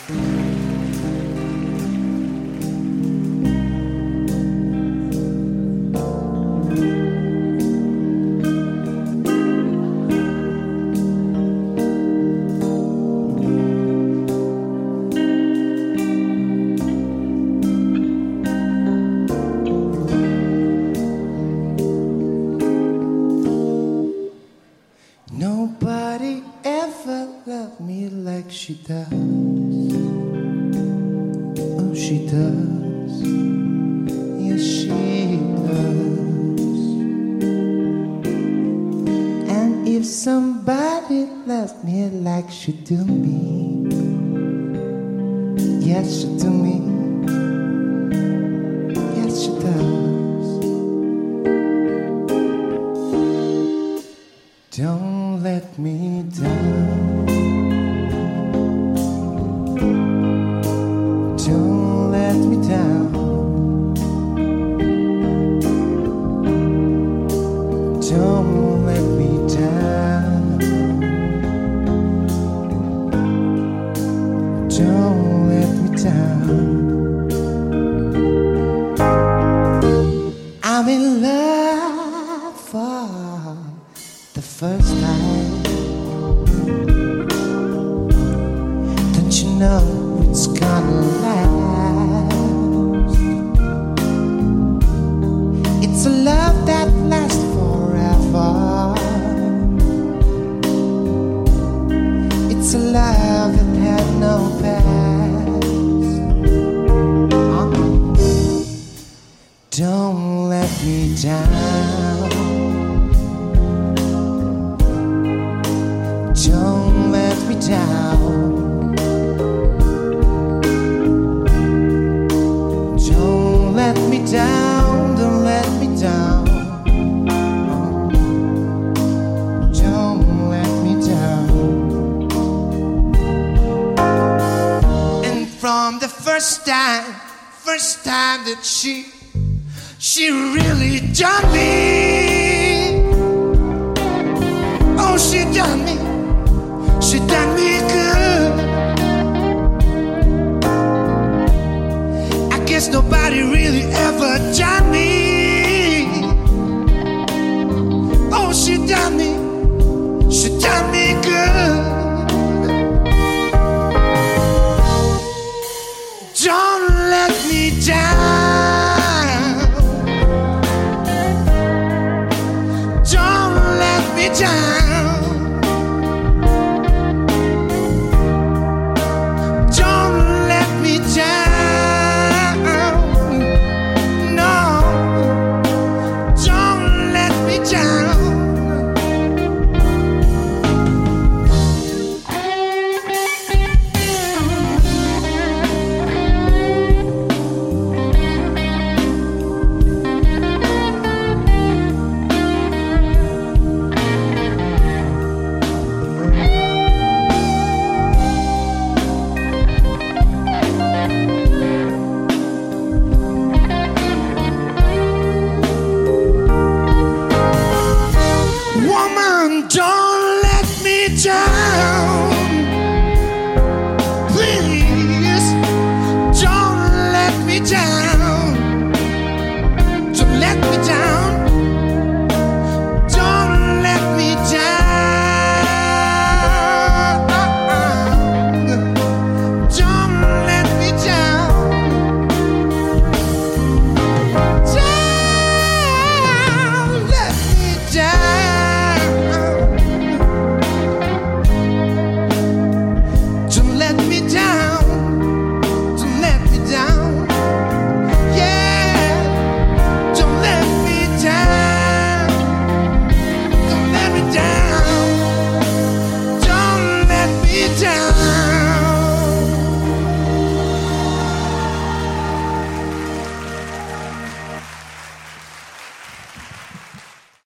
Nobody ever loved me like she does. Oh, she does. Yes, she does. And if somebody loved me like she do me, yes, she do me. Yes, she does. Don't let me down. Don't let me down. Don't let me down. Don't let me down. I'm in love for the first time. Don't you know it's gonna last? It's a love that lasts forever. It's a love that had no past. Don't let me down. Don't let me down. Don't let me down. Don't let me down. Don't let me down. And from the first time that she really done me. Oh, she done me. She done me good. I guess nobody really ever done